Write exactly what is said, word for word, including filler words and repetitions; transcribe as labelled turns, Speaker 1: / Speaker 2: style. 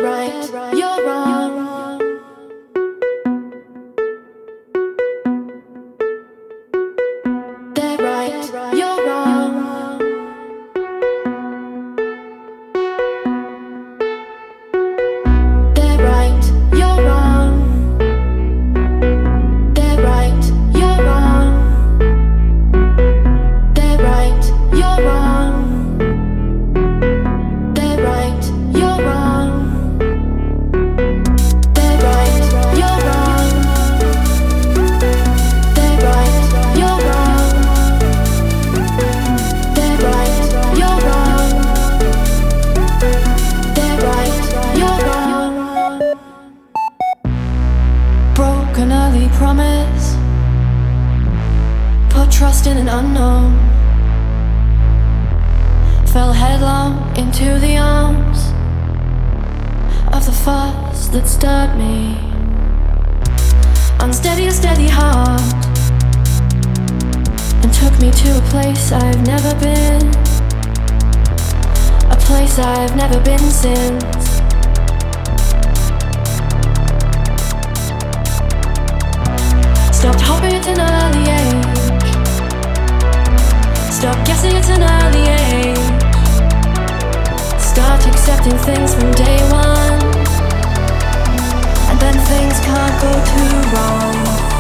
Speaker 1: right, you're wrong. They're right, you're wrong. They're right, you're wrong. They're right, you're wrong. They're right, you're wrong. They're right, you're wrong. They're right, you're wrong. They're right, you're wrong. They're right, you're wrong. They're right, you're wrong. Broke an early promise, put trust in an unknown, fell headlong into the arms of the force that stirred me. Unsteady, a steady heart, and took me to a place I've never been, a place I've never been since. Stopped hoping at an early age, stop guessing at an early age. Start accepting things from day one, and then things can't go too wrong.